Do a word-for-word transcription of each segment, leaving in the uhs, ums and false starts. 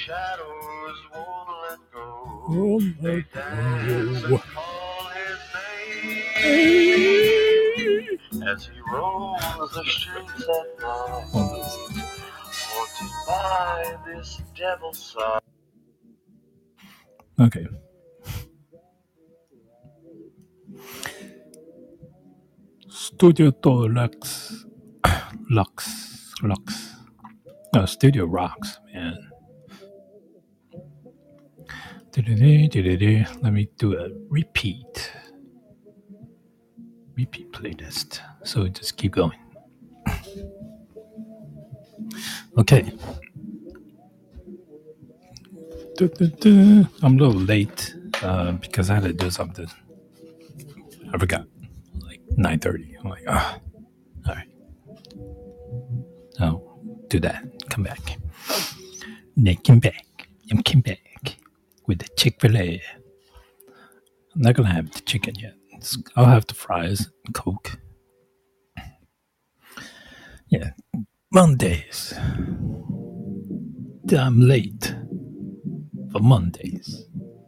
shadows won't let go. Won't They let dance go. and call his name as he roams the streets at night, haunted by this devil's sight. Okay. Studio to Lux. Lux. Lux. No, Studio Rocks, man. Let me do a repeat. Repeat playlist. So just keep going. Okay. I'm a little late uh, because I had to do something. I forgot. Like nine thirty. I'm like, ah, oh, all right. I'll do that. Come back. Then come back. I'm come back with the Chick-fil-A. I'm not going to have the chicken yet. It's, I'll have the fries and Coke. Yeah. Mondays. I'm late for Mondays.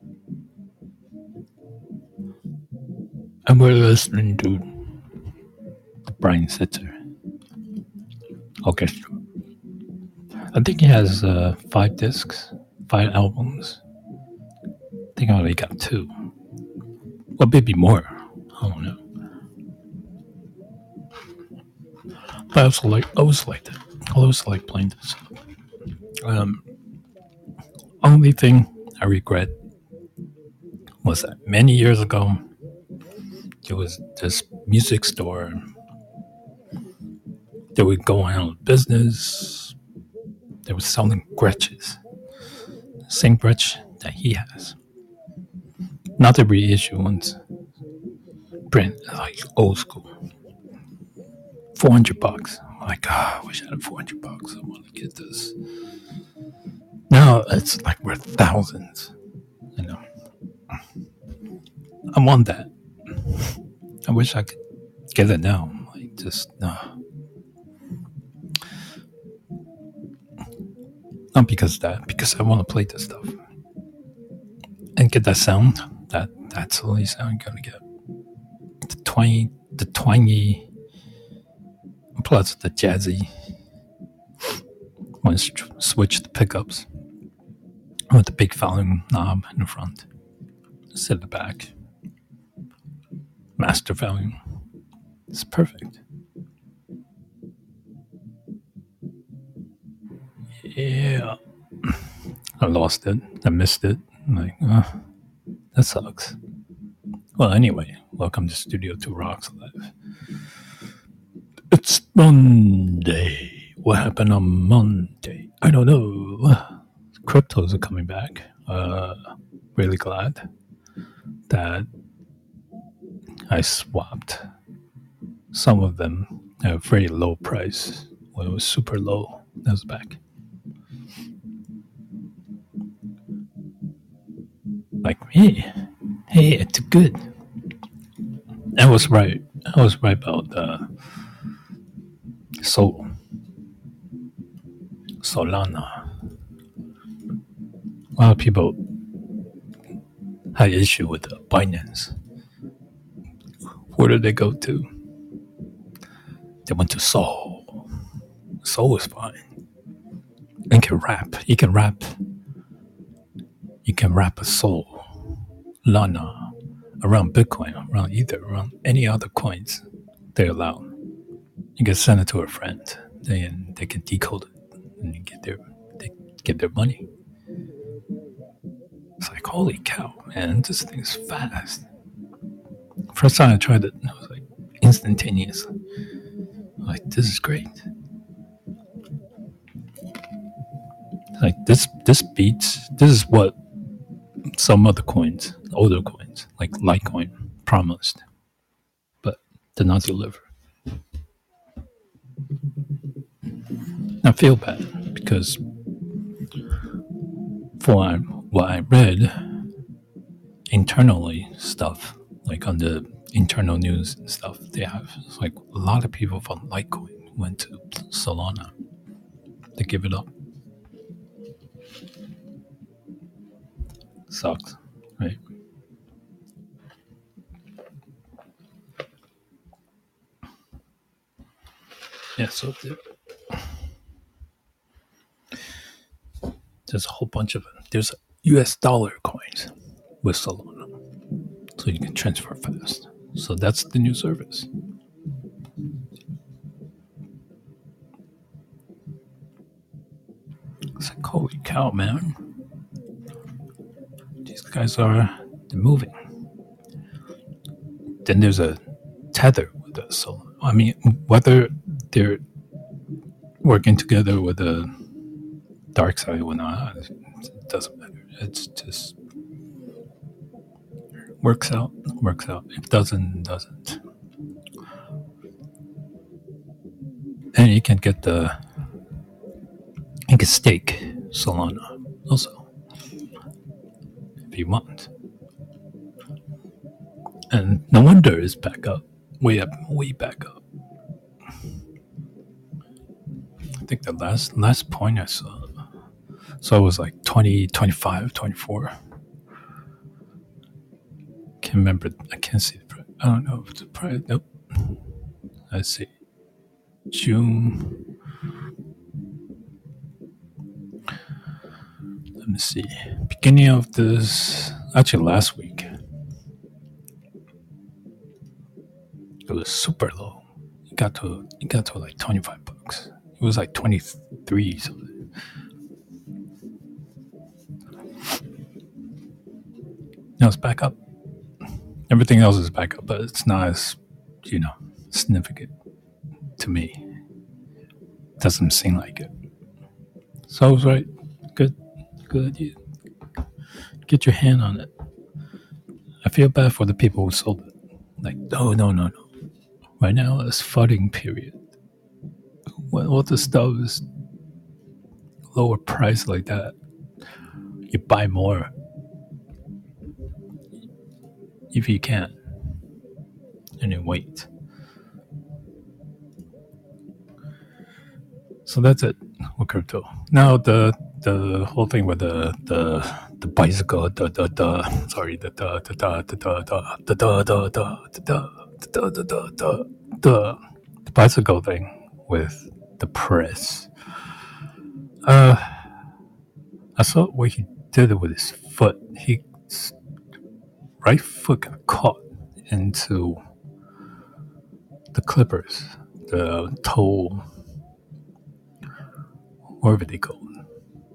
And we're listening to the Brian Setzer Orchestra. I think he has uh, five discs, five albums. I think I only got two. Well, maybe more. I don't know. But I also like, I always liked it. I always like playing this. Um, only thing I regret was that many years ago, there was this music store that would go out of business. They were selling Gretches. Same Gretsch that he has. Not the reissue ones. Print, like old school. four hundred bucks. I'm like, oh, I wish I had four hundred bucks. I want to get this. Now it's like worth thousands. You know. I want that. I wish I could get it now. Like, just, no. Uh, not because of that, because I want to play this stuff. And get that sound. That That's the only sound you're going to get. The twangy, the twangy, plus the jazzy. When switch the pickups with the big volume knob in the front. Sit at the back. Master volume. It's perfect. Yeah. I lost it. I missed it. I'm like, oh, that sucks. Well, anyway, welcome to Studio Two Rocks Live. It's Monday. What happened on Monday? I don't know. Cryptos are coming back. Uh, really glad that I swapped some of them at a very low price. When it was super low, that was back. Like, hey, hey, it's good. I was right. I was right about uh, Sol. Solana. A lot of people had an issue with uh, Binance. Where did they go to? They went to Sol. Sol is fine. And can rap. You can rap. You can wrap a Sol, Lana, around Bitcoin, around Ether, around any other coins they allow. You can send it to a friend. They they can decode it and you get their they get their money. It's like, holy cow, man, this thing's fast. First time I tried it, it was like instantaneous. Like, this is great. Like this this beats this is what some other coins, older coins, like Litecoin, promised, but did not deliver. I feel bad because for what I read internally stuff, like on the internal news and stuff, they have it's like a lot of people from Litecoin went to Solana to give it up. sucks, right? Yeah, so there's a whole bunch of them. There's U S dollar coins with Solana, so you can transfer fast. So that's the new service. It's like, holy cow, man. These guys are moving. Then there's a Tether with us. So, I mean, whether they're working together with the dark side or not, it doesn't matter. It's just works out, works out. If it doesn't, doesn't. And you can get the, you can stake Solana also if you want. And no wonder it's back up, way up, way back up. I think the last last point I saw, so it was like twenty, twenty-five, twenty-four. Can't remember. I can't see the price. I don't know if it's a price. Nope. Let's see. June. Let me see. Beginning of this, actually last week, it was super low. It got to it got to like twenty-five bucks. It was like twenty-three something. Now it's back up. Everything else is back up, but it's not as, you know, significant to me. Doesn't seem like it. So I was right. Good, good idea. Get your hand on it. I feel bad for the people who sold it. Like, no, no, no, no. Right now, it's flooding period. When all the stuff is lower price like that, you buy more if you can, and you wait. So that's it with crypto. Now the the whole thing with the the the bicycle, the the the sorry, the the the the the the the the the the the the the the bicycle thing with the press. Uh, I saw what he did with his foot. He right foot got caught into the clippers, the toe, whatever they call it.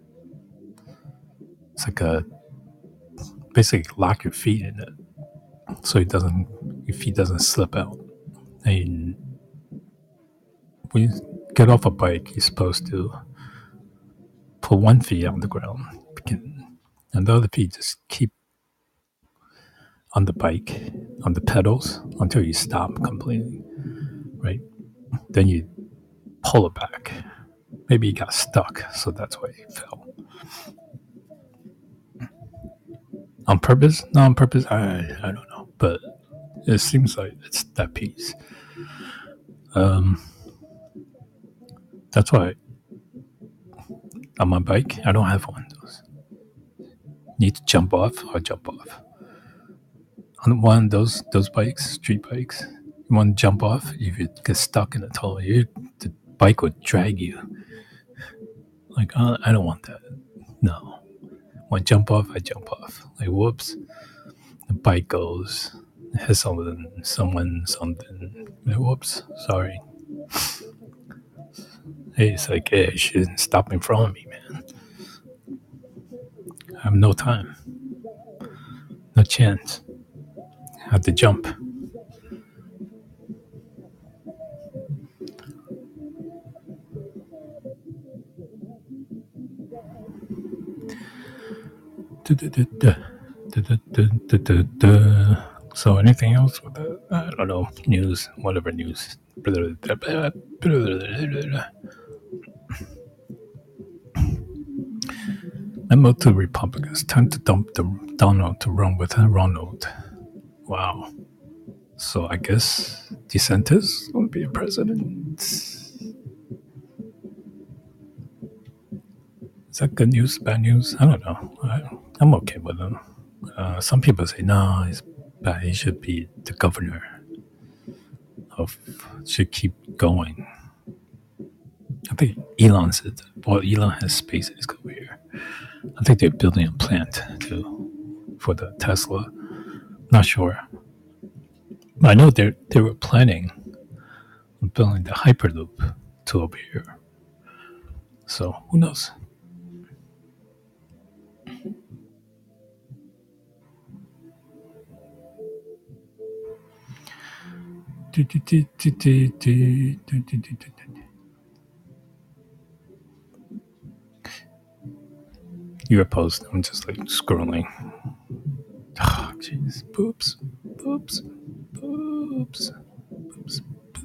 It's like a basically lock your feet in it, so it doesn't your feet doesn't slip out. And when you get off a bike, you're supposed to put one feet on the ground, and the other feet just keep on the bike, on the pedals, until you stop completely, right? Then you pull it back. Maybe he got stuck, so that's why he fell. On purpose? Not on purpose? I, I don't know. But it seems like it's that piece. Um, that's why on my bike, I don't have one of those. Need to jump off, I'll jump off. On one of those those bikes, street bikes, you want to jump off, if you get stuck in the tunnel, you, the bike would drag you. Like, uh, I don't want that. No. When I jump off, I jump off. Like, whoops. The bike goes, hits someone, someone, something. Like, whoops, sorry. Hey, it's like, hey, she didn't stop in front of me, man. I have no time. No chance. I have to jump. So anything else with that? I don't know. News, whatever news. Memo to Republicans. Time to dump the Donald to run with Ronald. Wow. So I guess DeSantis will be a president. Is that good news, bad news? I don't know. I, I'm okay with them. Uh, some people say no, it's bad. He should be the governor of should keep going. I think Elon said, well, Elon has SpaceX over here. I think they're building a plant too for the Tesla. Not sure. But I know they they were planning on building the Hyperloop to over here. So who knows? Your post. I'm just like scrolling. Oh, jeez. Boops. Boops. Boops. Boops.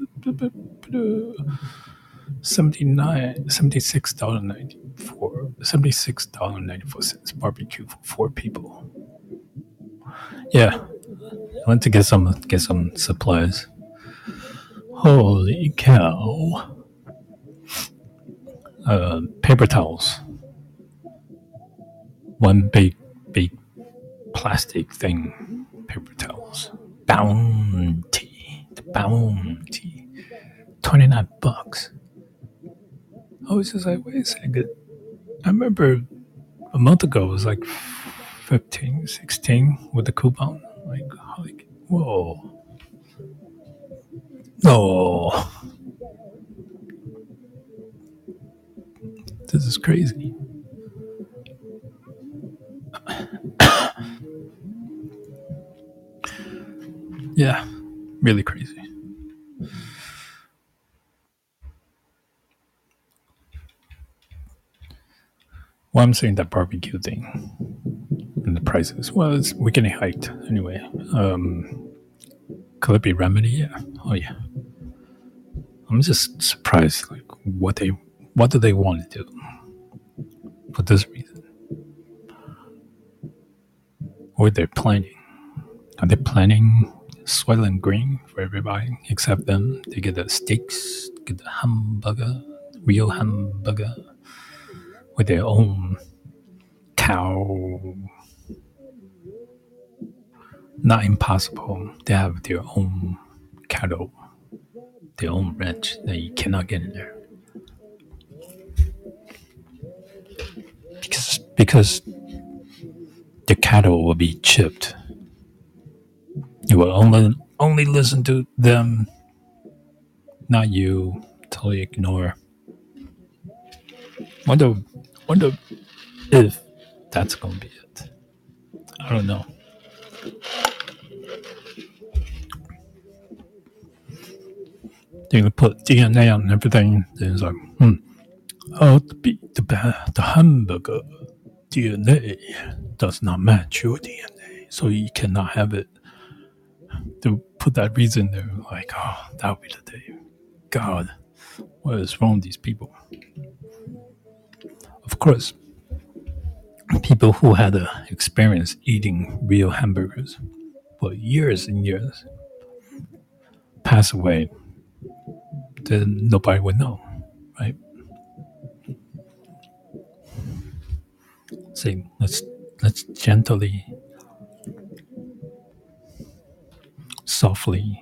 seventy-nine, seventy-six dollars ninety-four, seventy-six dollars ninety-four cents barbecue for four people. Yeah, I went to get some get some supplies. Holy cow! Uh, paper towels. One big big plastic thing. Paper towels. Bounty. The bounty. twenty-nine bucks. I was just like, wait a second. I remember a month ago it was like fifteen, sixteen with the coupon. Like, like whoa. No. This is crazy. Yeah, really crazy. Well, I'm saying that barbecue thing and the prices. Well, it's, we're getting hiked anyway. Um, could it be remedy? Yeah. Oh yeah. I'm just surprised. Like, what they, what do they want to do for this reason? Or they're planning? Are they planning Soylent Green for everybody except them? They get the steaks, get the hamburger, real hamburger with their own cow. Not impossible. They have their own cattle, their own ranch that you cannot get in there. Because because the cattle will be chipped. You will only only listen to them, not you. Totally ignore. Wonder wonder if that's gonna be it. I don't know. They're gonna put D N A on everything. Then it's like, hmm. Oh, the the the hamburger D N A does not match your D N A, so you cannot have it. To put that reason there, like, oh, that would be the day. God, what is wrong with these people? Of course, people who had uh, experience eating real hamburgers for years and years pass away, then nobody would know, right? Say, let's let's gently, softly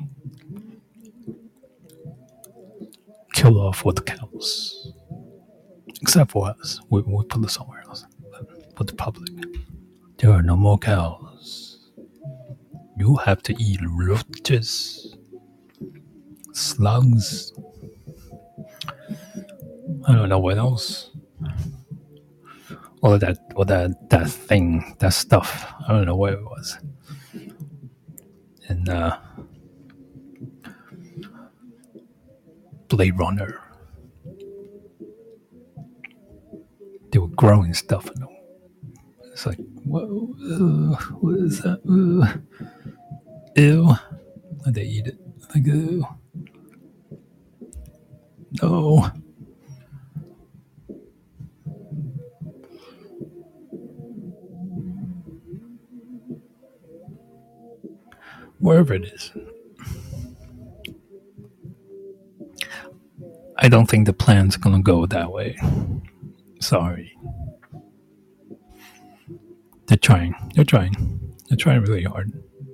kill off what counts. Except for us, we we put it somewhere else. But for the public, there are no more cows. You have to eat roaches, slugs. I don't know what else. All that, all that, that thing, that stuff. I don't know what it was. And uh, Blade Runner. They were growing stuff in them. It's like, whoa, uh, what is that? Uh, ew. And they eat it. Like, ew. No. Wherever it is. I don't think the plan's gonna go that way. Sorry. They're trying. They're trying. They're trying really hard.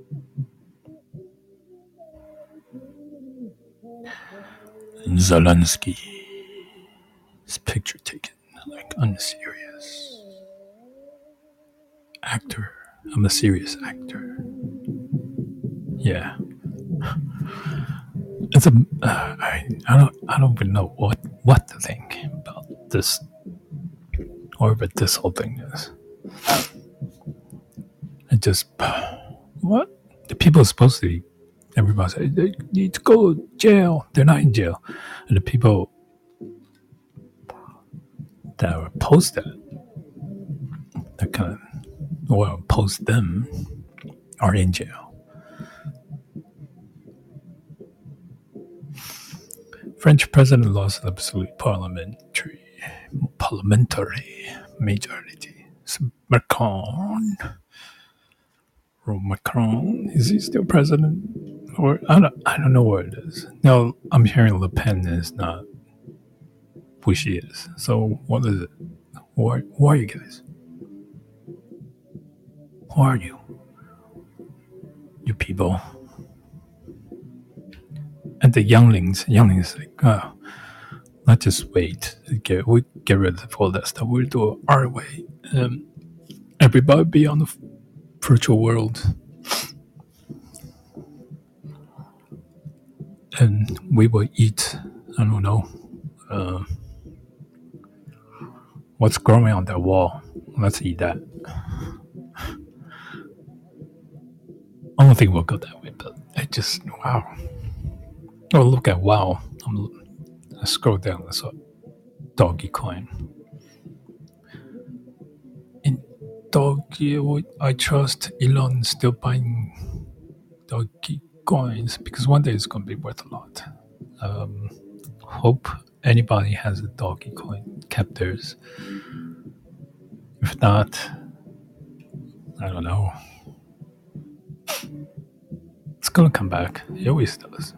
Zelensky. His picture taken like unserious. Actor. I'm a serious actor. Yeah. It's a. Uh, I, I don't. I don't even know what what to think about this, or what this whole thing is. It just. What the people are supposed to be. Everybody say they need to go to jail. They're not in jail, and the people that are opposed to it, that kind of, well, opposed them, are in jail. French president lost absolute parliamentary parliamentary majority. So Macron, or Macron, is he still president? Or I don't, I don't know where it is. No, I'm hearing Le Pen is not who she is. So what is it? Who are, who are you guys? Who are you? You people. And the younglings, younglings like, oh, let's just wait. Get, we get rid of all that stuff. We'll do it our way. Um, everybody be on the f- virtual world. And we will eat, I don't know, uh, what's growing on that wall. Let's eat that. I don't think we'll go that way, but I just, wow. Oh, look at wow. I'm, I scroll down. I saw Doggy Coin. In Doggy, I trust Elon still buying Doggy Coins because one day it's going to be worth a lot. Um, hope anybody has a Doggy Coin kept theirs. If not, I don't know. It's going to come back. It always does.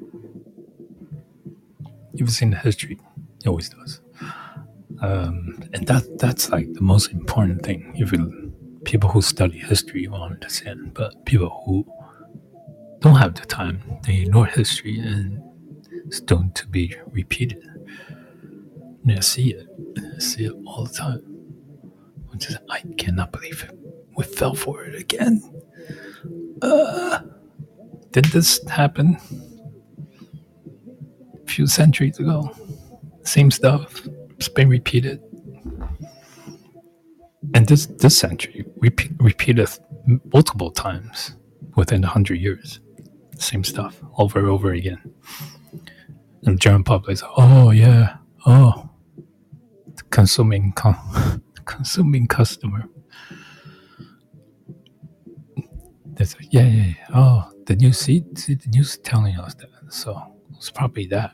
You've seen the history. It always does. Um, and that that's like the most important thing. If you, people who study history will understand, but people who don't have the time, they ignore history and it's doomed to be repeated. And I see it. I see it all the time. I'm just, I cannot believe it. We fell for it again. Uh, did this happen a few centuries ago? Same stuff. It's been repeated. And this this century repeat, repeated multiple times within a hundred years. Same stuff over and over again. And the German public is, oh yeah, oh, the consuming con- consuming customer. They say, yeah, yeah, yeah. Oh, the news, see, see, the news is telling us that. So it's probably that.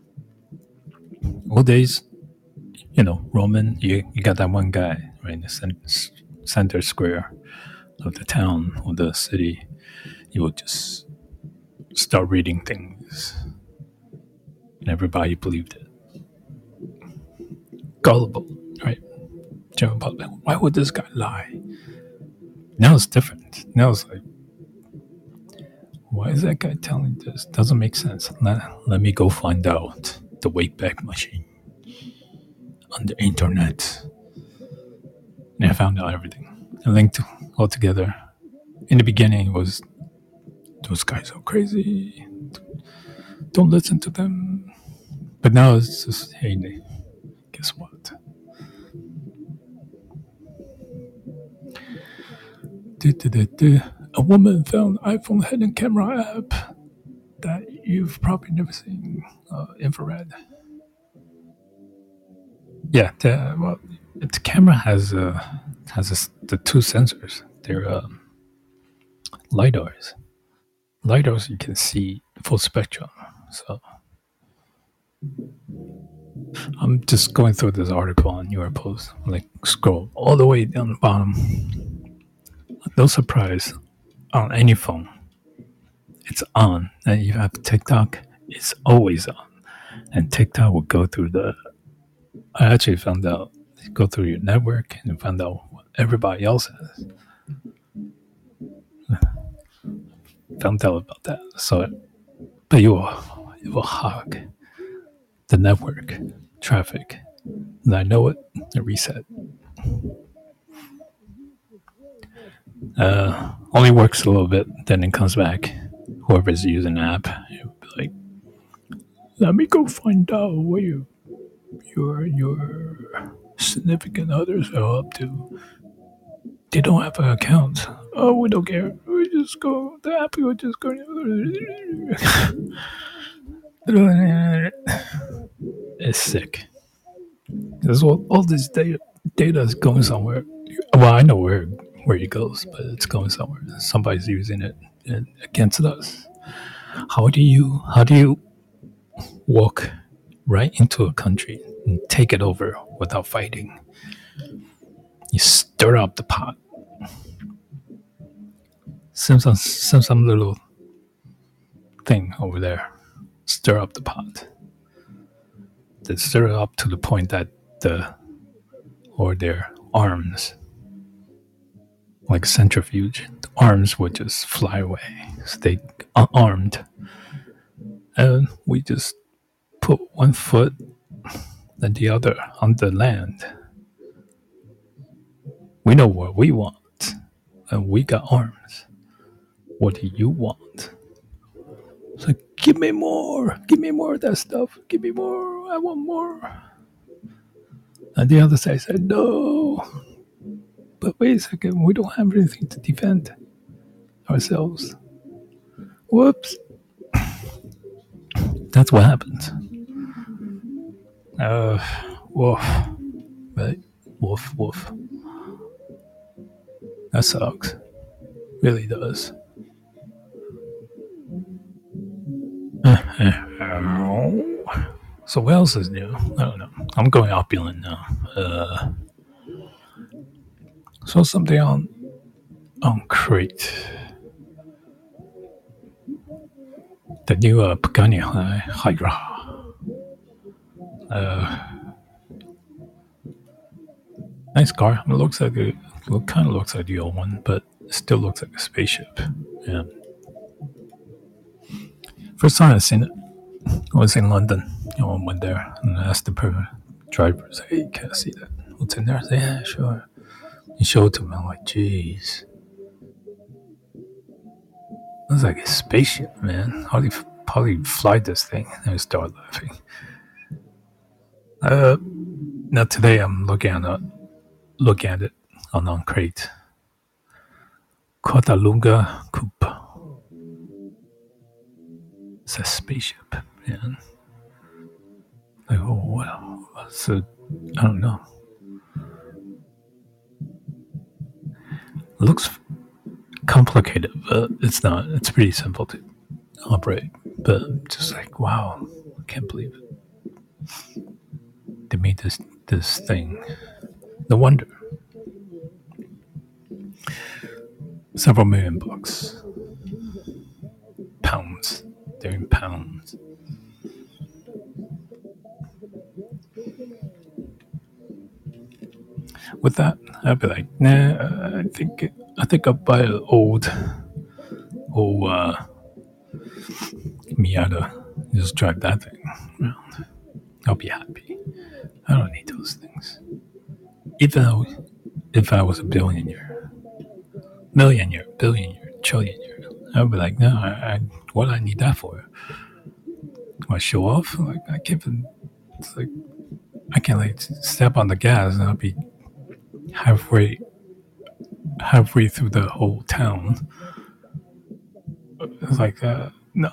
Old days, you know, Roman, you, you got that one guy, right, in the center, center square of the town or the city. He would just start reading things. And everybody believed it. Gullible, right? German public. Why would this guy lie? Now it's different. Now it's like, why is that guy telling this? Doesn't make sense. Let, let me go find out. The Wayback Machine on the internet. And I found out everything. I linked all together. In the beginning, it was, those guys are crazy. Don't listen to them. But now it's just, hey, guess what? A woman found iPhone hidden camera app that you've probably never seen. Uh, infrared. Yeah, the, well, the camera has uh, has a, the two sensors. They're uh, lidars. Lidars, you can see full spectrum. So I'm just going through this article on New York Post. Like scroll all the way down the bottom. No surprise, on any phone, it's on. And you have TikTok, it's always on. And TikTok will go through the, I actually found out, go through your network and found out what everybody else has. found out about that. So, but you will, it will hog the network traffic. And I know it, it reset. Uh, only works a little bit, then it comes back. Whoever's using the app, it'll be like, let me go find out what you, your your significant others are up to. They don't have an account. Oh, we don't care. We just go. The app will just go. It's sick. There's all, all this data data is going somewhere. Well, I know where where it goes, but it's going somewhere. Somebody's using it against us. How do you how do you walk right into a country and take it over without fighting? You stir up the pot. Send some, send some little thing over there. Stir up the pot. They stir it up to the point that the or their arms, like centrifuge, the arms would just fly away. Stay unarmed. And we just put one foot and the other on the land. We know what we want, and we got arms. What do you want? It's like, give me more, give me more of that stuff, give me more, I want more. And the other side said, no. But wait a second, we don't have anything to defend ourselves. Whoops. That's what happens. Uh, woof. Right? Woof, woof. That sucks. Really does. So what else is new? I don't know. I'm going opulent now. Uh, saw something on on Crate. The new uh, Pagani Hydra. Uh, nice car. It looks like a, it kind of looks like the old one, but it still looks like a spaceship. Yeah. First time I seen it, I was in London. You know, I went there and I asked the per- driver, "Hey, can I see that? What's in there?" I said, "Yeah, sure." He showed it to me. I'm like, "Jeez, that's like a spaceship, man. How do you how do you fly this thing?" And I started laughing. Uh, now today I'm looking at it, looking at it on on Crate. Catalunga Coupe. It's a spaceship, man. Like, oh wow, so I don't know. It looks complicated, but it's not. It's pretty simple to operate. But just like, wow, I can't believe it. They made this this thing. No wonder. Several million bucks. Pounds. They're in pounds. With that, I'd be like, nah, I think I think I'll buy an old old uh, Miata. Just drive that thing around. I'll be happy. I don't need those things. Even though if I was a billionaire, millionaire, billionaire, trillionaire, I'd be like, no, I, I, what do I need that for? Do I show off? Like I can't even. It's like I can't like step on the gas and I'll be halfway halfway through the whole town. It's like uh, no.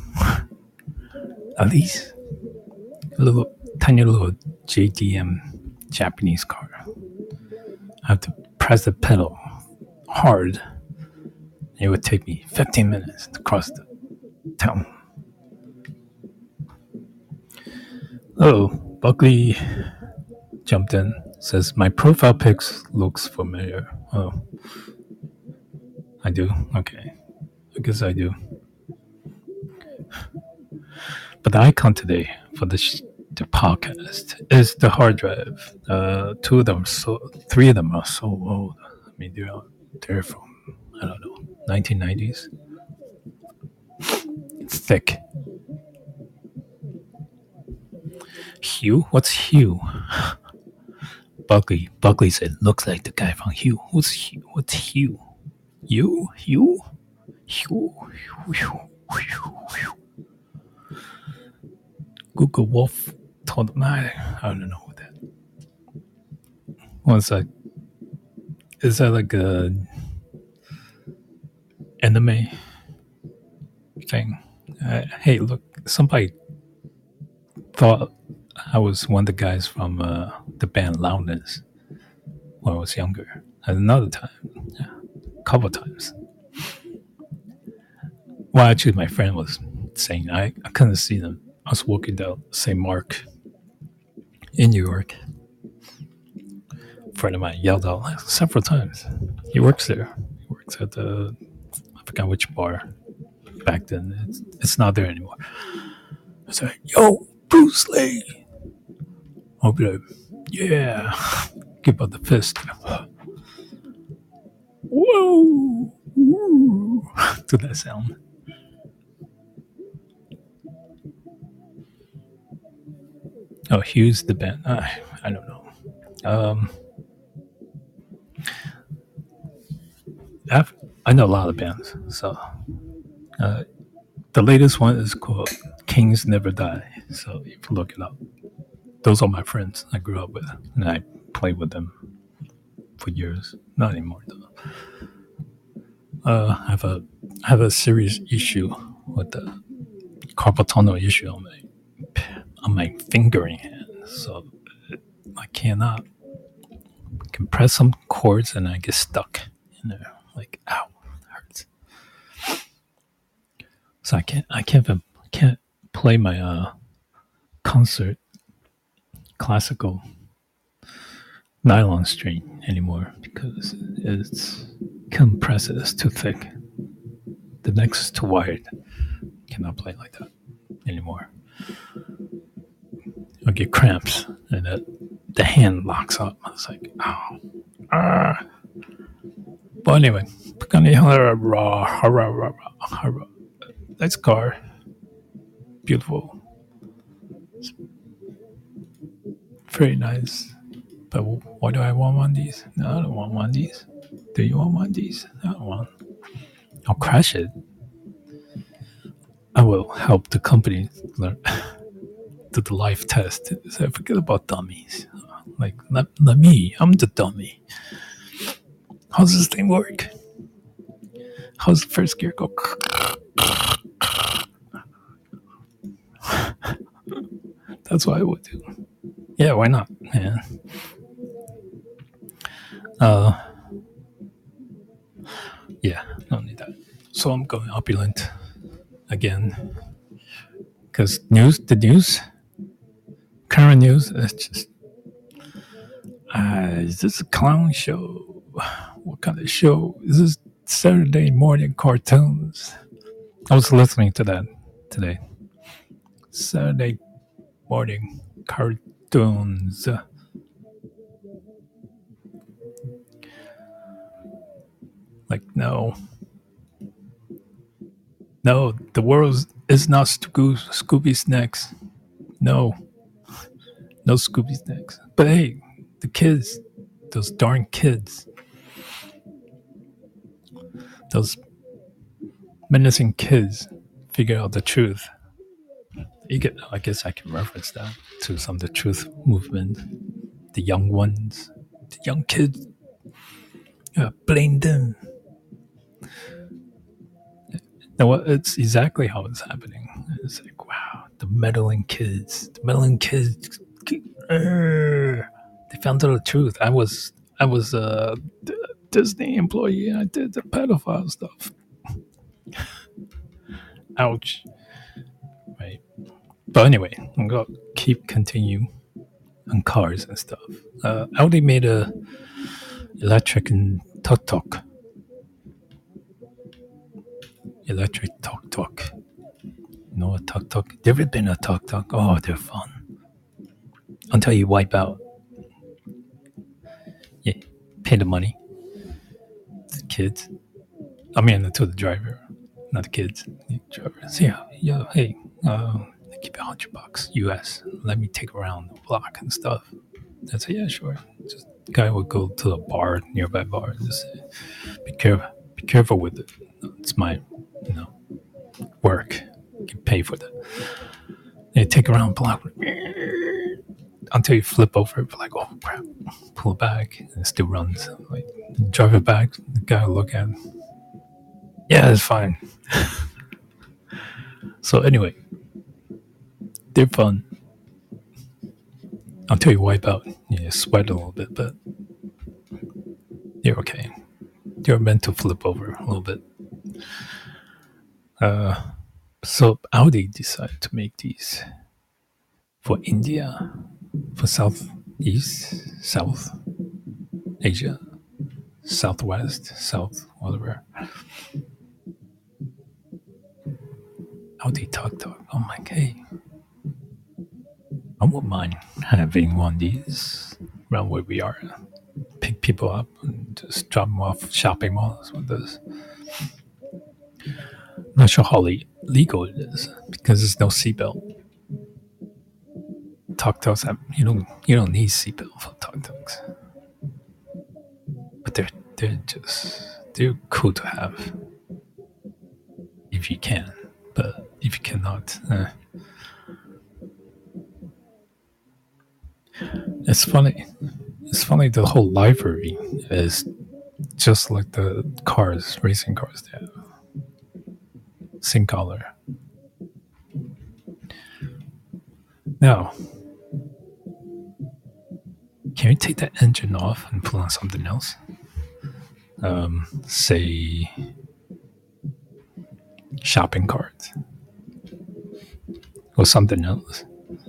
At least a little tiny little J D M Japanese car. I have to press the pedal hard. It would take me fifteen minutes to cross the town. Oh, Buckley jumped in. Says my profile pics looks familiar. Oh, I do. Okay, I guess I do. But the icon today for the sh- the podcast is the hard drive. Uh, two of them, so three of them are so old. I mean, they're they're from I don't know nineteen nineties. Thick. Hugh? What's Hugh? Buckley. Buckley said, looks like the guy from Hugh. What's Hugh? What's Hugh? You? Hugh? Hugh? Hugh? Hugh? Google Wolf told him, I, I don't know what that. What's that? Is that like a anime thing? Uh, hey, look, somebody thought I was one of the guys from uh, the band Loudness when I was younger. And another time, yeah, a couple of times. Well, actually, my friend was saying I, I couldn't see them. I was walking down Saint Mark in New York. A friend of mine yelled out like, several times. He works there. He works at the, I forgot which bar back then. It's, it's not there anymore. I was like, yo, Bruce Lee. I'll be like, yeah. Give out the fist. Whoa. Woo. To that sound. Oh, Hugh's the band. Uh, I don't know. Um, I've, I know a lot of bands. So uh, the latest one is called Kings Never Die. So you can look it up. Those are my friends I grew up with, and I played with them for years. Not anymore though. Uh, I have a I have a serious issue with the carpal tunnel issue on my on my fingering hand, so I cannot I can press some chords and I get stuck in there. Like, ow, it hurts. So I can't I can't even, can't play my uh, concert classical nylon string anymore because it's compressed. It's too thick. The neck is too wide. Cannot play like that anymore. I'll get cramps and the, the hand locks up. I was like, oh. Ah. But anyway, nice car. Beautiful. Very nice. But why do I want one of these? No, I don't want one of these. Do you want one of these? I don't want. I'll crash it. I will help the company learn do the life test. So forget about dummies. Like, not, not me. I'm the dummy. How's this thing work? How's the first gear go? That's what I would do. Yeah, why not? Yeah. Uh, yeah, don't need that. So I'm going opulent again. Because news, the news, current news, it's just, uh, is this a clown show? What kind of show? Is this Saturday morning cartoons? I was listening to that today. Saturday morning cartoons. Like, no. No, the world is not Scoo- Scooby Snacks. No. No Scooby Snacks. But hey, the kids, those darn kids, those menacing kids figure out the truth. You get, I guess I can reference that to some of the truth movement. The young ones, the young kids, uh, blame them. Now, it's exactly how it's happening. It's like, wow, the meddling kids, the meddling kids, uh, they found out the truth. I was, I was a Disney employee, and I did the pedophile stuff. Ouch. Right. But anyway, I'm gonna keep continue on cars and stuff. Uh, Audi made a electric and tuk tuk. Electric tuk tuk. You know a tuk tuk? You ever been a tuk tuk? Oh, they're fun. Until you wipe out. Yeah, pay the money to the kids. I mean, to the driver. not the kids. The drivers. Yeah, yeah. Hey, uh, I give you a hundred bucks U S. Let me take around the block and stuff. I say, yeah, sure. Just guy would go to the bar, nearby bar, and just say, be careful, be careful with it. It's my, you know, work. You can pay for that. They take around the block until you flip over it, like, oh crap, pull it back, and it still runs. Like, drive it back, the guy will look at it. Yeah, it's fine. So anyway, they're fun until you wipe out. You sweat a little bit, but you're okay. You're meant to flip over a little bit. Uh, so Audi decided to make these for India, for Southeast, South Asia, Southwest, South, whatever. Audi Tuk Tuk. I'm like, hey, I wouldn't mind having one of these around where we are. Pick people up and just drop them off shopping malls with this. I'm not sure how le- legal it is because there's no seatbelt. Tuk Tuks have you don't you don't need seatbelt for Tuk Tuks, but they're they're just they're cool to have if you can, but if you cannot, eh. It's funny. It's funny. The whole livery is just like the cars, racing cars. They have same color. Now, can you take that engine off and put on something else? Um, say shopping carts or something else.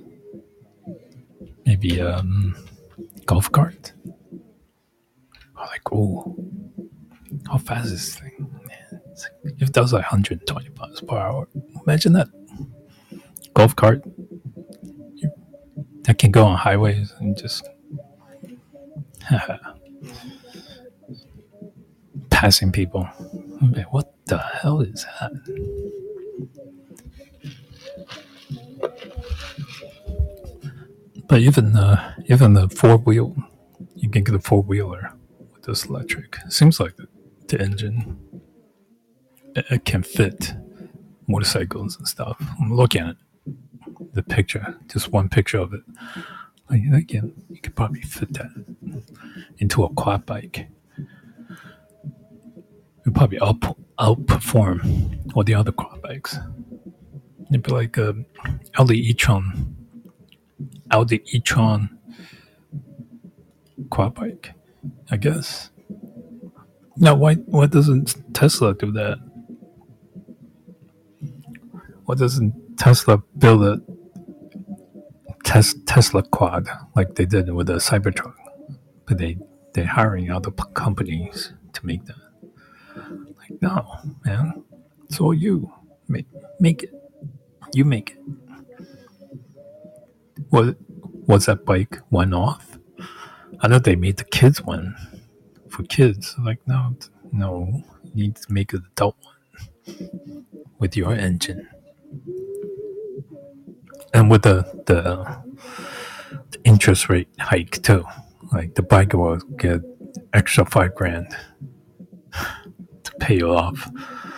Maybe um, golf cart. I'm like, oh, how fast is this thing? Man, it's like, if that was like one hundred twenty miles per hour, imagine that golf cart you, that can go on highways and just passing people. Man, what the hell is that? But even uh, even the four wheel, you can get a four wheeler with this electric. It seems like the, the engine it, it can fit motorcycles and stuff. I'm looking at it, the picture, just one picture of it. Like, again, you could probably fit that into a quad bike. It would probably out, outperform all the other quad bikes. It'd be like a Audi e-tron. Audi e-tron quad bike, I guess. Now, why why doesn't Tesla do that? Why doesn't Tesla build a tes- Tesla quad like they did with the Cybertruck? But they they're hiring other p- companies to make that. Like, no, man, it's all you. Make make it. You make it. What was that bike one off? I know they made the kids one for kids. Like, no, no, you need to make an adult one with your engine. And with the, the the interest rate hike too. Like the bike will get extra five grand to pay you off.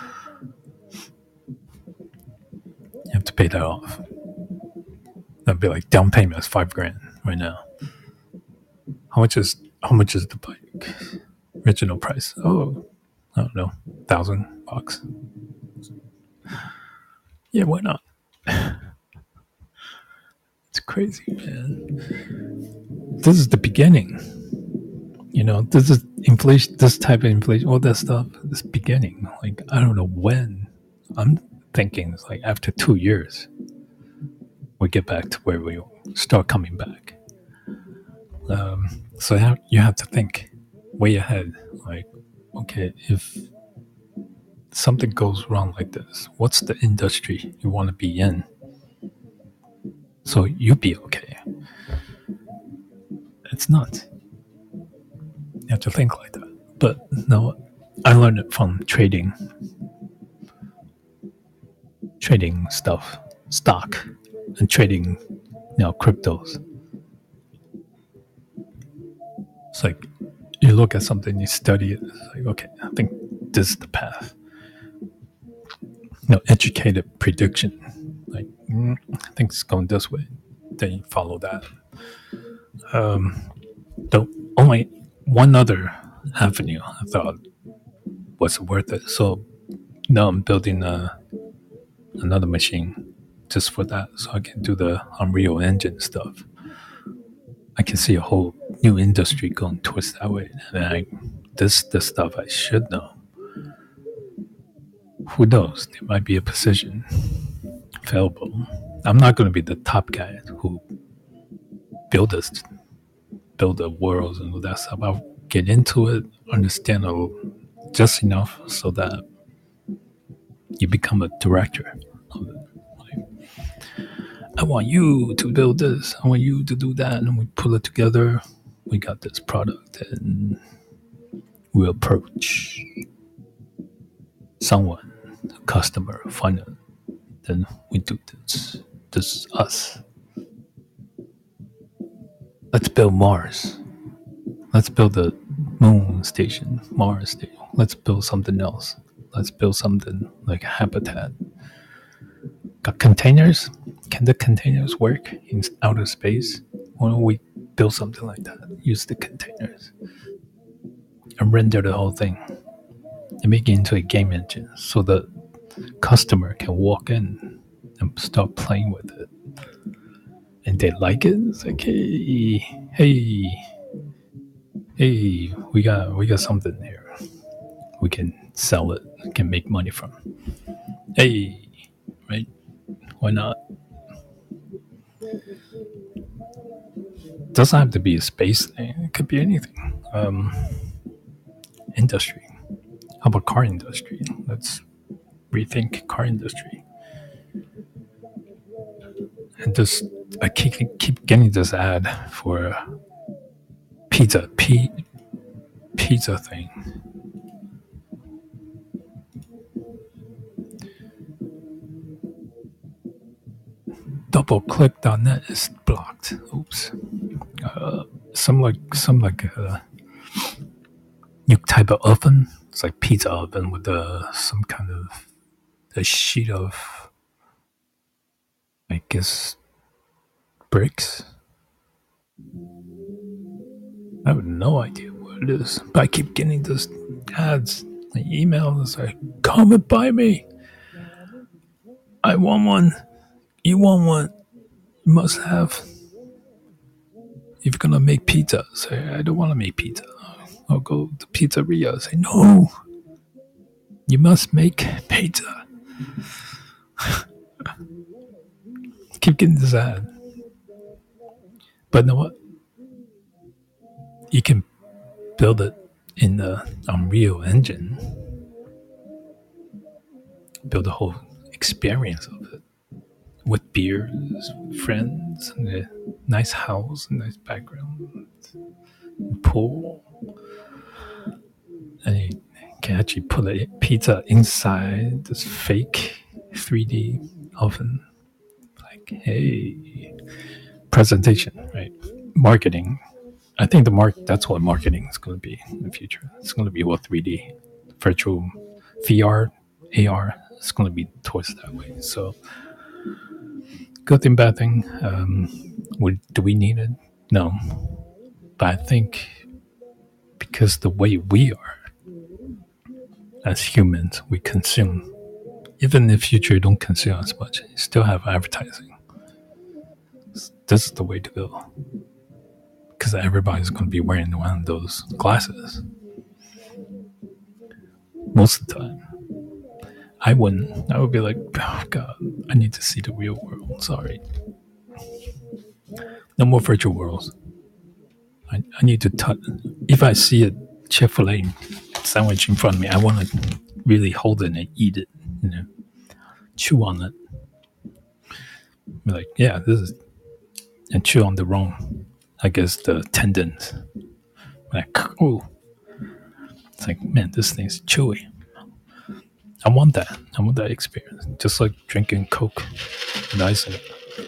You have to pay that off. That'd be like down payment is five grand right now. How much is how much is the bike? Original price? Oh, I don't know, thousand bucks. Yeah, why not? It's crazy, man. This is the beginning. You know, this is inflation. This type of inflation, all that stuff. This beginning. Like, I don't know when. I'm thinking it's like after two years, we get back to where we start coming back. Um, so you have to think way ahead. Like, okay, if something goes wrong like this, what's the industry you want to be in? So you be okay. It's not. You have to think like that. But no, I learned it from trading. trading stuff, stock, and trading, you know, cryptos. It's like you look at something, you study it. It's like, okay, I think this is the path. You know, educated prediction. Like, mm, I think it's going this way. Then you follow that. Um, the only one other avenue I thought was worth it. So now I'm building a, another machine just for that, so I can do the Unreal Engine stuff. I can see a whole new industry going towards that way. And I, this the stuff I should know. Who knows? There might be a position available. I'm not going to be the top guy who build this, build the worlds and all that stuff. I'll get into it, understand it just enough so that you become a director of it. Like, I want you to build this. I want you to do that, and we pull it together. We got this product, and we approach someone, a customer, find it. Then we do this. This is us. Let's build Mars. Let's build the moon station, Mars station. Let's build something else. Let's build something like a habitat. Got containers? Can the containers work in outer space? Why don't we build something like that? Use the containers and render the whole thing and make it into a game engine so the customer can walk in and start playing with it. And they like it. It's like, hey, hey, hey, we got we got something here. We can sell it. We can make money from. Hey, right? Why not? Doesn't have to be a space thing. It could be anything. Um, industry. How about car industry? Let's rethink car industry. And just I keep keep getting this ad for pizza, p pizza thing. Double click dot net is blocked. Oops. Uh, some like some like a new type of oven. It's like pizza oven with a, some kind of a sheet of, I guess, bricks. I have no idea what it is, but I keep getting those ads, like emails, like, come and buy me. I want one. You want one. You must have. If you're gonna make pizza, say, I don't want to make pizza. I'll go to pizzeria. Say, no. You must make pizza. Keep getting this ad. But you know what? You can build it in the Unreal Engine. Build a whole experience of it. With beers, friends, and a nice house, and nice background, and pool. And you can actually put a pizza inside this fake three D oven. Like, hey, presentation, right? Marketing. I think the mark that's what marketing is going to be in the future. It's going to be what three D, virtual V R, A R. It's going to be towards that way. So, good thing, bad thing. Um, would, do we need it? No. But I think because the way we are as humans, we consume. Even in the future, you don't consume as much. You still have advertising. This is the way to go. Because everybody's going to be wearing one of those glasses. Most of the time. I wouldn't. I would be like, oh God, I need to see the real world. Sorry. No more virtual worlds. I, I need to touch. If I see a Chick-fil-A sandwich in front of me, I want to really hold it and eat it. You know, chew on it. Be like, yeah, this is, and chew on the wrong, I guess, the tendons. Like, oh, it's like, man, this thing's chewy. I want that. I want that experience. Just like drinking Coke and ice in it.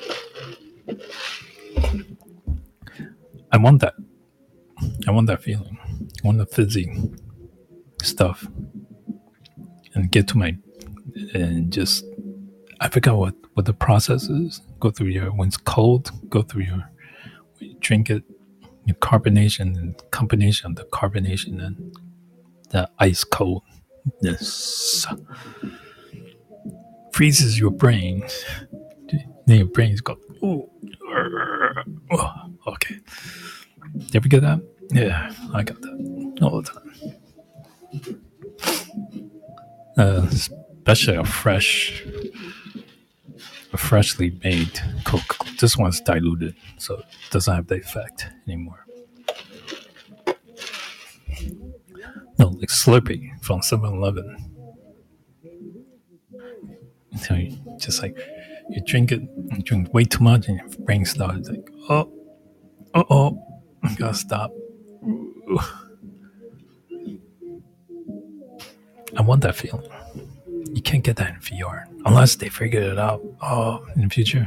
I want that. I want that feeling. I want the fizzy stuff. And get to my and just I forgot what, what the process is. Go through your when it's cold, go through your when you drink it, your carbonation and combination of the carbonation and the ice coldness freezes your brain. Then your brain's go, ooh, oh, okay. Did you ever get that? Yeah, I got that all the time. Uh, especially a fresh, a freshly made Coke. This one's diluted, so it doesn't have the effect anymore. No, like Slurpee from seven eleven. So you just like you drink it, you drink way too much, and your brain starts like, oh, oh, oh, I gotta stop. I want that feeling. You can't get that in V R unless they figure it out. Oh, in the future.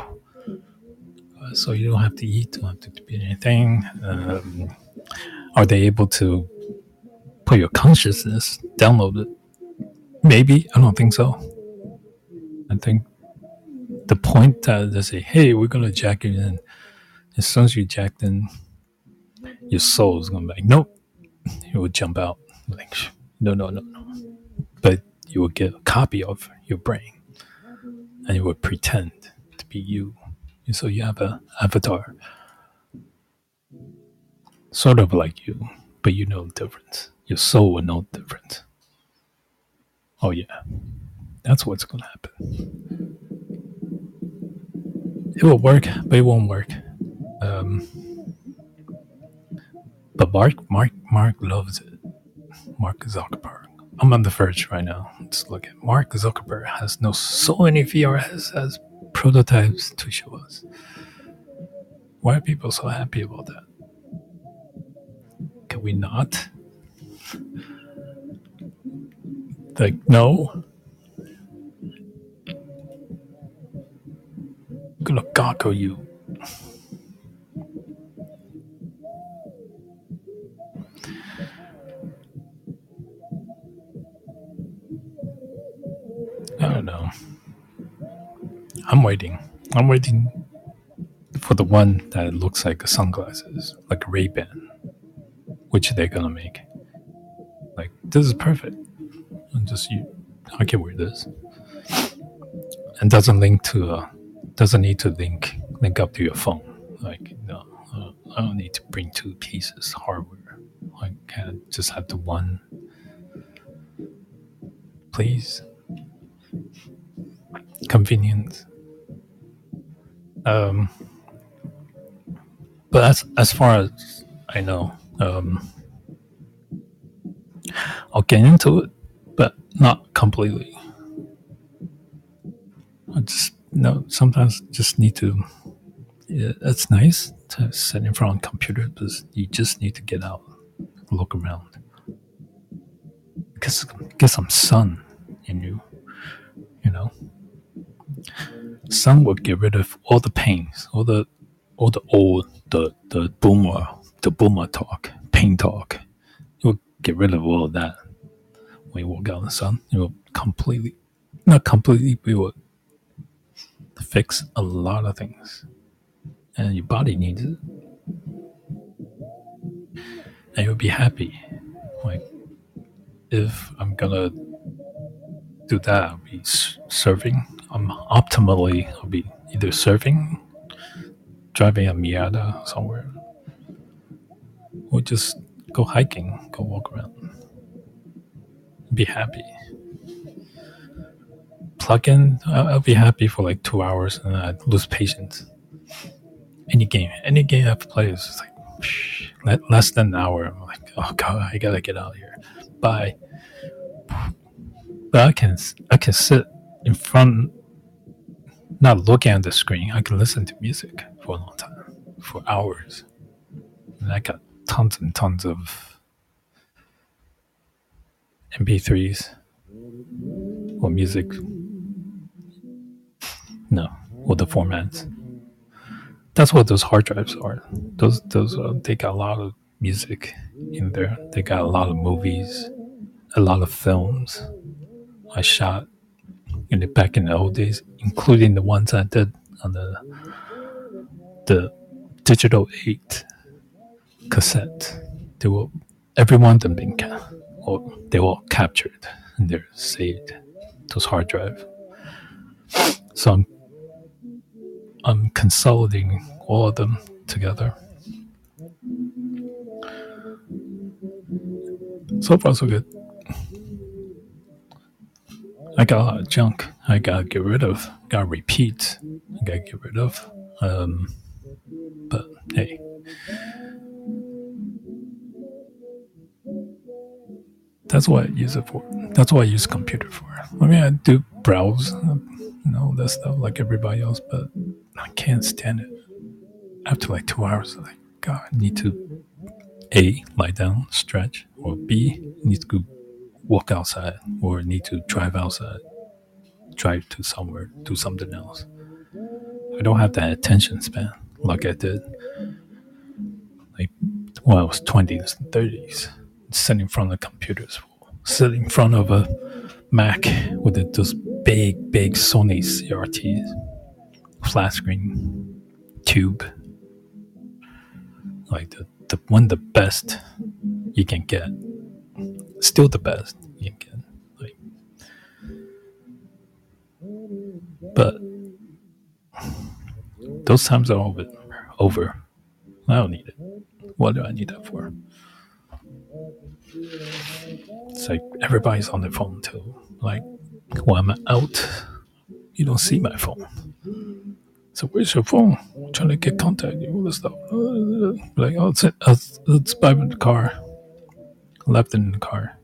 So you don't have to eat, don't have to do anything. Um, are they able to put your consciousness, download it? Maybe. I don't think so. I think the point that they say, hey, we're going to jack it in. As soon as you jacked in, your soul is going to be like, nope. It would jump out. Like, no, no, no, no. But you would get a copy of your brain and it would pretend to be you. And so you have an avatar. Sort of like you, but you know the difference. Your soul will know the difference. Oh, yeah. That's what's going to happen. It will work, but it won't work. Um, but Mark, Mark, Mark loves it. Mark Zuckerberg. I'm on the verge right now. Let's look at Mark Zuckerberg has no so many V R S as prototypes to show us. Why are people so happy about that? Can we not? Like, no. I'm gonna gawk you. I don't know. I'm waiting. I'm waiting for the one that looks like sunglasses, like a Ray-Ban, which they're gonna make. Like, this is perfect. And just you, I can wear this, and doesn't link to, uh, doesn't need to link link up to your phone. Like, no, uh, I don't need to bring two pieces hardware. I can't just have the one. Please, convenience. Um, but as as far as I know, um, I'll get into it, but not completely. I just no. Sometimes just need to. Yeah, it's nice to sit in front of a computer, but you just need to get out, look around, because get some sun in you. You know, sun will get rid of all the pains, all the all the old the the boomer the boomer talk, pain talk. It will get rid of all of that when you walk out in the sun. It will completely, not completely, but it will fix a lot of things, and your body needs it, and you'll be happy. Like, if I'm gonna do that, I'll be surfing. I'm optimally, I'll be either surfing, driving a Miata somewhere, or just go hiking, go walk around, be happy. Plug in, I'll, I'll be happy for like two hours, and then I lose patience. Any game, any game I've played is just like psh, less than an hour. I'm like, oh god, I gotta get out of here. Bye. But I can, I can sit in front, not looking at the screen. I can listen to music for a long time, for hours. And I got tons and tons of M P threes. or music. No, or the formats. That's what those hard drives are. Those those uh, they got a lot of music in there. They got a lot of movies, a lot of films I shot in the back in the old days, including the ones I did on the the digital eight cassette. They were every one of them been ca- or they were all captured and they're saved. Those hard drive. So I'm I'm consolidating all of them together. So far, so good. I got a lot of junk I gotta get rid of. Gotta repeat. I gotta get rid of. Um, but hey, that's what I use it for. That's what I use a computer for. I mean, I do browse, and all that stuff like everybody else, but I can't stand it. After like two hours, I'm like, God, I need to A, lie down, stretch, or B, need to go walk outside, or need to drive outside, drive to somewhere, do something else. I don't have that attention span like I did like when I was twenties and thirties, sitting in front of computers, sitting in front of a Mac with it, those big, big Sony C R Ts, flat screen, tube, like the, the one of the best you can get. Still the best you can get. Like, but those times are over. Over. I don't need it. What do I need that for? It's like everybody's on their phone too. Like when I'm out, you don't see my phone. So where's your phone? I'm trying to get contact you, all this stuff. Like, oh, it's, it's, it's by the car. Left it in the car.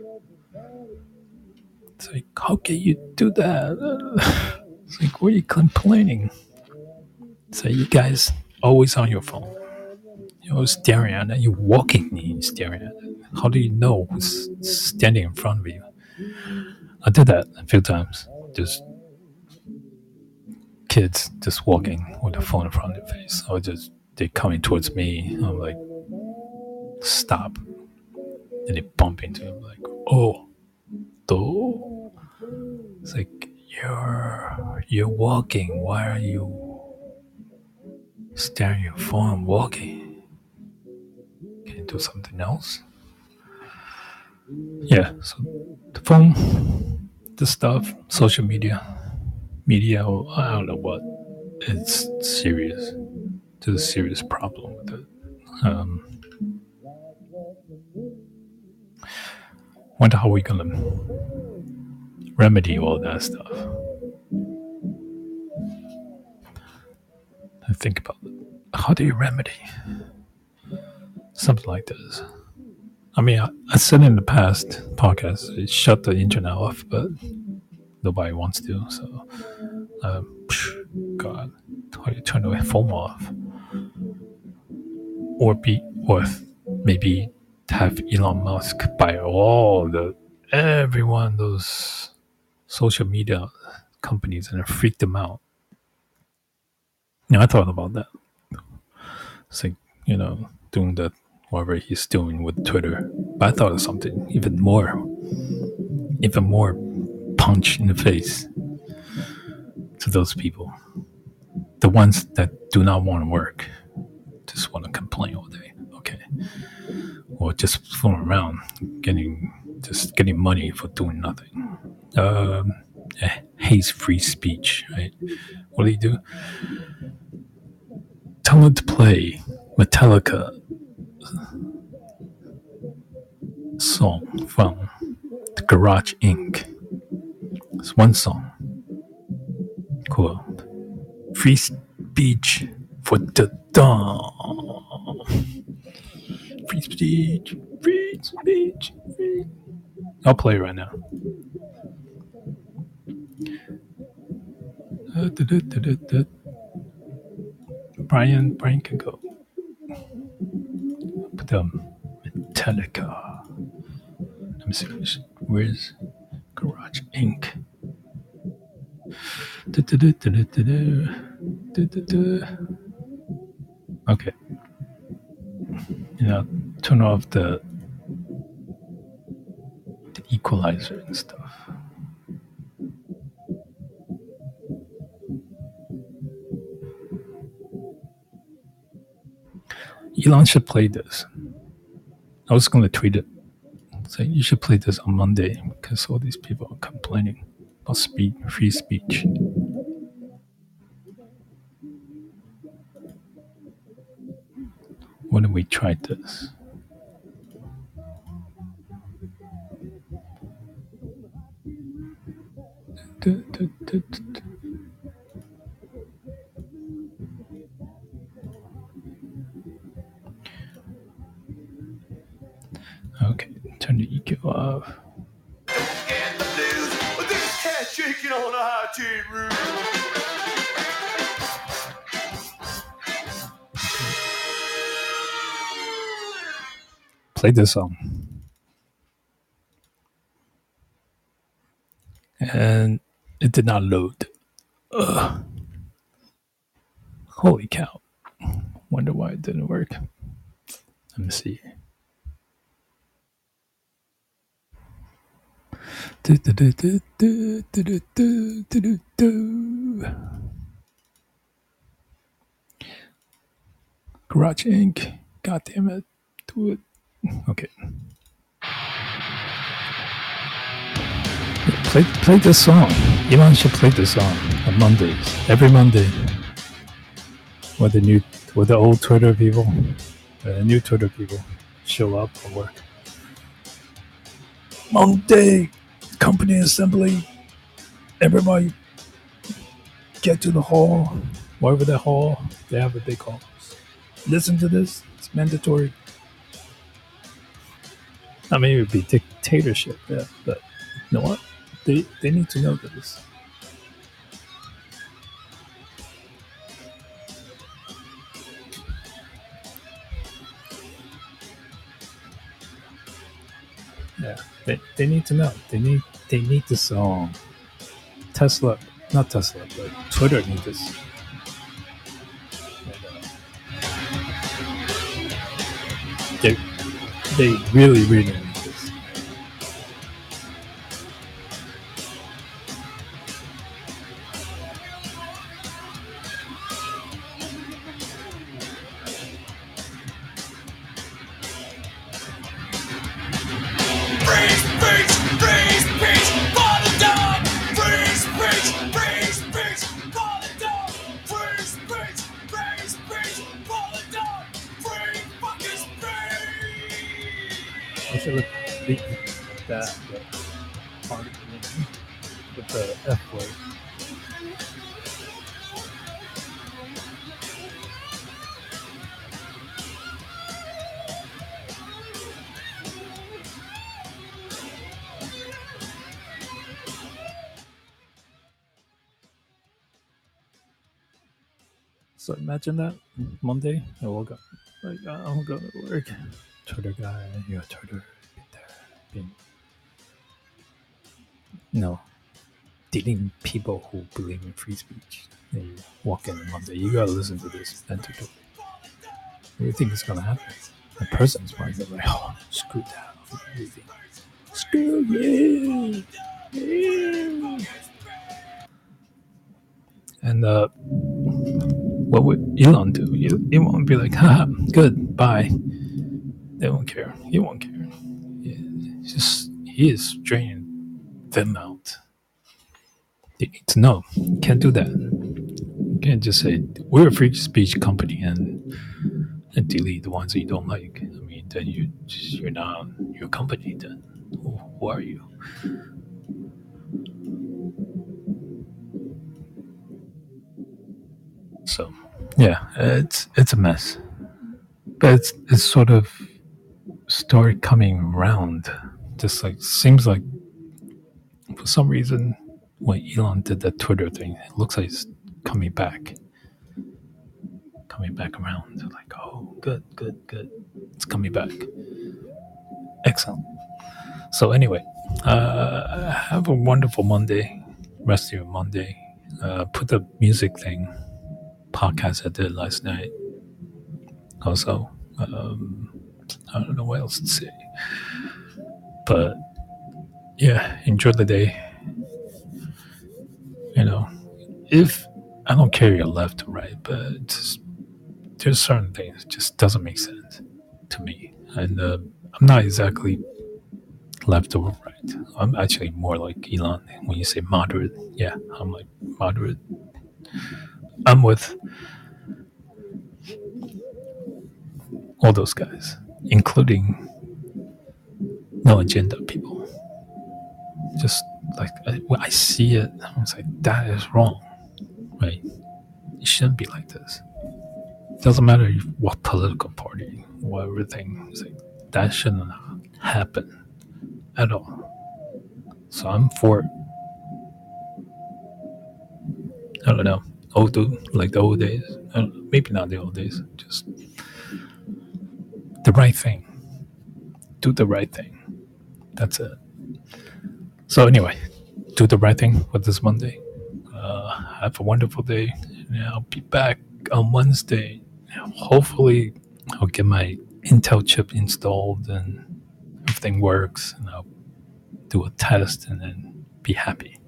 It's like, how can you do that? It's like, what are you complaining? It's like, you guys always on your phone. You're always staring at it. You're walking and you're staring at it. How do you know who's standing in front of you? I did that a few times. Just kids just walking with a phone in front of their face, or just they coming towards me. I'm like, stop, and they bump into him. Like, oh, do. It's like you're you're walking. Why are you staring at your phone? Walking. Can you do something else? Yeah. So the phone, the stuff, social media, media. I don't know what. It's serious. There's a serious problem with it. Um, wonder how we're gonna remedy all that stuff. I think about it. How do you remedy something like this? I mean, I, I said in the past podcast, shut the internet off, but nobody wants to. So, um, God, how do you turn the phone off? Or be, or maybe have Elon Musk buy all the everyone those social media companies and freak them out. You know, I thought about that. It's like, you know, doing that whatever he's doing with Twitter. But I thought of something even more, even more punch in the face to those people. The ones that do not want to work, just want to complain all day. Okay. Or just fooling around, getting just getting money for doing nothing. Um, eh, hates free speech, right? What do you do? Tell them to play Metallica song from the Garage Incorporated. It's one song called Free Speech for the Dawn. Free speech, free speech, free. I'll play it right now. Uh, da, da, da, da, da. Brian, Brian can go. Put them Metallica. Let me see. Where's Garage Incorporated. Du, du, du, du, du, du, du, du, du. Okay. You know, turn off the, the equalizer and stuff. Elon should play this. I was going to tweet it. Say, you should play this on Monday because all these people are complaining about speed, free speech. Why don't we try this? Du, du, du, du, du. Okay, turn the E Q off. And the blues, but this cat shaking on a high tin roof. Play this song. And it did not load. Ugh. Holy cow. Wonder why it didn't work. Let me see. Do, do, do, do, do, do, do, do, do, do. Garage Incorporated. God damn it. Do it. Okay. Play, play this song. Elon should play this song on Mondays. Every Monday. With the new, with the old Twitter people, uh, the new Twitter people show up for work. Monday, company assembly. Everybody get to the hall. Wherever the hall, they have a big hall. Listen to this. It's mandatory. I mean, it would be dictatorship, yeah, but you know what? They they need to know this. Yeah, they, they need to know. They need they need this song. Tesla, not Tesla, but Twitter needs this. They they really really need this. Free speech, free speech, for the dog. Free speech, free speech, for the dog. Free speech, free speech, for the dog. Free fucking speech. I should have beat that but part of it with the F word. So imagine that Monday, I woke up like I'm going to work. Twitter guy, you're a Twitter, be there, being no, dating people who believe in free speech. And you walk in on Monday, you gotta listen to this mandatory. What do you think is gonna happen? The person's probably like, oh, screw that, everything. Screw you. Yeah. And uh, what would Elon do? Elon would be like, haha, good, bye. They won't care. He won't care. He's just he is draining them out. They need to know. You can't do that. You can't just say we're a free speech company and and delete the ones that you don't like. I mean, then you just, you're not your company. Then who, who are you? So yeah, it's it's a mess, but it's it's sort of started coming around. Just like seems like for some reason when Elon did that Twitter thing, it looks like it's coming back, coming back around. Like, oh, good, good, good. It's coming back. Excellent. So anyway, Uh, have a wonderful Monday. Rest of your Monday. Uh, put the music thing podcast I did last night. Also, um, I don't know what else to say. But yeah, enjoy the day. You know, if I don't care your left or right, but just, there's certain things that just doesn't make sense to me. And uh, I'm not exactly left or right. I'm actually more like Elon when you say moderate. Yeah, I'm like moderate. I'm with all those guys, including no agenda people. Just like I, when I see it, I was like, that is wrong, right? It shouldn't be like this. It doesn't matter what political party, what everything. It's like that shouldn't happen at all. So I'm for, I don't know, old like the old days. I don't know, maybe not the old days. Just the right thing. Do the right thing. That's it. So anyway, do the right thing for this Monday. Uh, have a wonderful day. And I'll be back on Wednesday. Hopefully, I'll get my Intel chip installed and everything works, and I'll do a test and then be happy.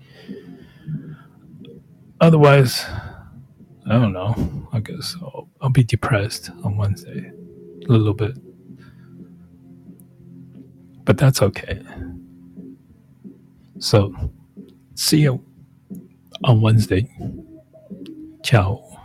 Otherwise, I don't know. I guess I'll, I'll be depressed on Wednesday a little bit. But that's okay. So, see you on Wednesday. Ciao.